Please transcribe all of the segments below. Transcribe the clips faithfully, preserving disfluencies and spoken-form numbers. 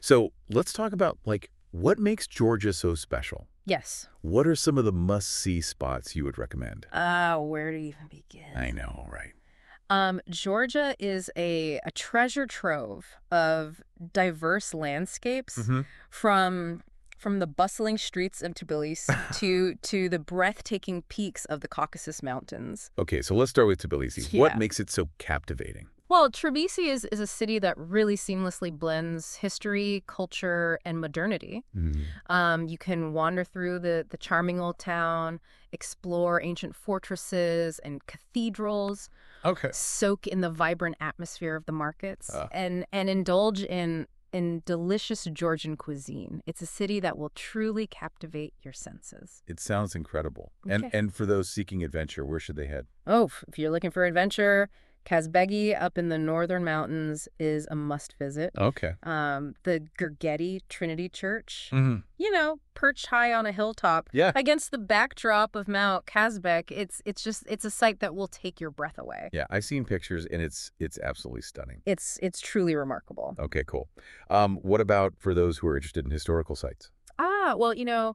So let's talk about, like, what makes Georgia so special? Yes. What are some of the must-see spots you would recommend? Uh, where to even begin? I know, right? Um, Georgia is a, a treasure trove of diverse landscapes Mm-hmm. from from the bustling streets of Tbilisi to to the breathtaking peaks of the Caucasus Mountains. Okay, so let's start with Tbilisi. What Yeah. makes it so captivating? Well, Tbilisi is, is a city that really seamlessly blends history, culture, and modernity. Mm. Um, you can wander through the, the charming old town, explore ancient fortresses and cathedrals, Okay. soak in the vibrant atmosphere of the markets, Uh, and, and indulge in, in delicious Georgian cuisine. It's a city that will truly captivate your senses. it sounds incredible. And Okay. and for those seeking adventure, where should they head? Oh, f- if you're looking for adventure, Kazbegi up in the northern mountains is a must visit. Okay. Um, the Gergeti Trinity Church, Mm-hmm. you know, perched high on a hilltop Yeah. against the backdrop of Mount Kazbek. It's it's just it's a sight that will take your breath away. Yeah, I've seen pictures, and it's it's absolutely stunning. It's it's truly remarkable. Okay, cool. Um, what about for those who are interested in historical sites? Ah, well, you know,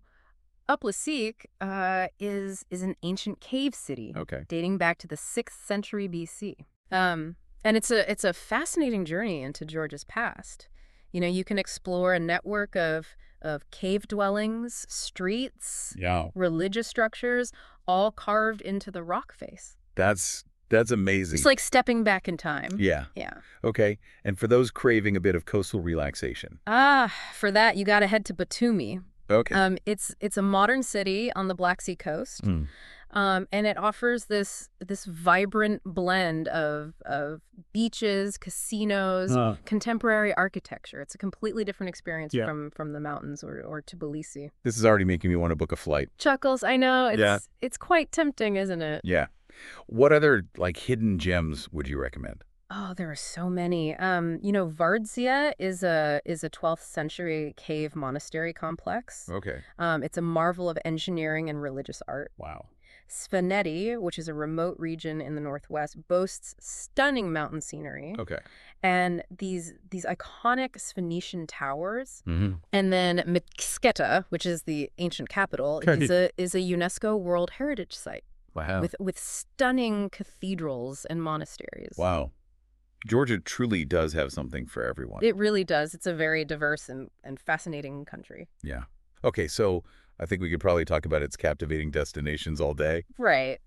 Uplasik uh, is is an ancient cave city Okay. dating back to the sixth century B C. Um, and it's a it's a fascinating journey into Georgia's past. You know, you can explore a network of of cave dwellings, streets, Yeah. religious structures, all carved into the rock face. That's that's amazing. It's like stepping back in time. Yeah. Yeah. Okay. And for those craving a bit of coastal relaxation. Ah, for that you got to head to Batumi. Okay. Um, it's it's a modern city on the Black Sea coast. Mm. Um, and it offers this this vibrant blend of of beaches, casinos, Uh. contemporary architecture. It's a completely different experience Yeah. from from the mountains or, or Tbilisi. This is already making me want to book a flight. Chuckles, I know. It's Yeah. it's quite tempting, isn't it? Yeah. What other, like, hidden gems would you recommend? Oh, there are so many. Um, you know, Vardzia is a is a twelfth century cave monastery complex. Okay. Um, it's a marvel of engineering and religious art. Wow. Svaneti, which is a remote region in the northwest, boasts stunning mountain scenery. Okay. And these these iconic Phoenician towers. Mm-hmm. And then Mtsketa, which is the ancient capital, Okay. is a is a UNESCO World Heritage Site Wow. with with stunning cathedrals and monasteries. Wow. Georgia truly does have something for everyone. It really does. It's a very diverse and, and fascinating country. Yeah. Okay, so I think we could probably talk about its captivating destinations all day. Right.